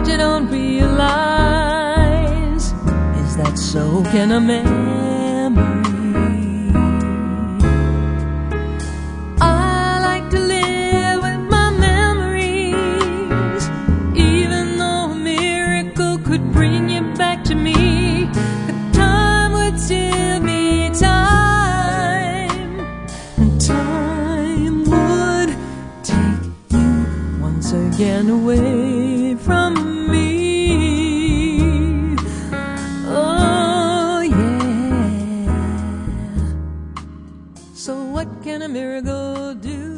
what you don't realize is that so can a memory. I like to live with my memories, even though a miracle could bring you back to me. The time would still be time, and time would take you once again away from me. Oh yeah. So what can a miracle do?